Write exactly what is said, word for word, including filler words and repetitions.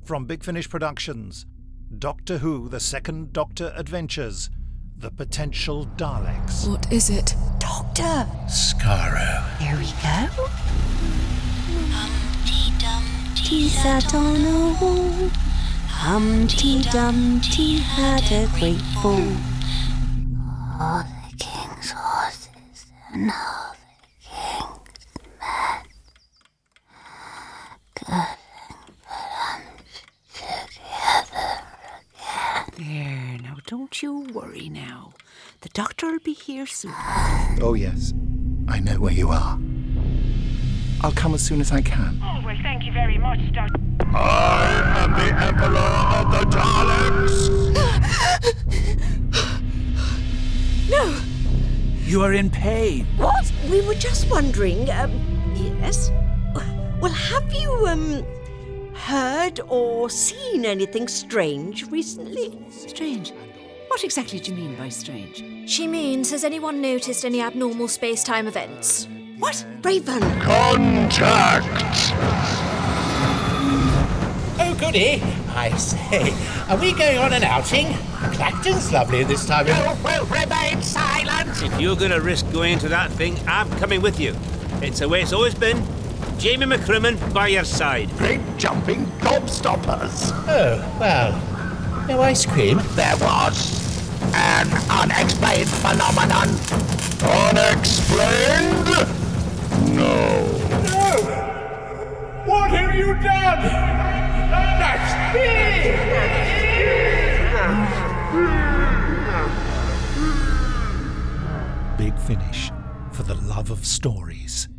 From Big Finish Productions, Doctor Who The Second Doctor Adventures, The Potential Daleks. What is it? Doctor! Skaro. Here we go. Humpty Dumpty Sat on a wall. Humpty Dumpty had a great fall. All the king's horses and all the king's men couldn't put them together again. There, now don't you worry now. The doctor'll be here soon. Oh, yes. I know where you are. I'll come as soon as I can. Oh, well, thank you very much, Doctor. I am the Emperor of the Daleks! No! You are in pain. What? We were just wondering, um, yes? Well, have you, um, heard or seen anything strange recently? Strange? What exactly do you mean by strange? She means, has anyone noticed any abnormal space-time events? What? Raven! Contact! Oh, goody. I say, are we going on an outing? Clacton's lovely this time of... You will remain silent! If you're going to risk going into that thing, I'm coming with you. It's the way it's always been. Jamie McCrimmon by your side. Great jumping gobstoppers! Oh, well, no ice cream? There was an unexplained phenomenon. Unexplained? No. No! What have you done? That's Big Finish, for the love of stories.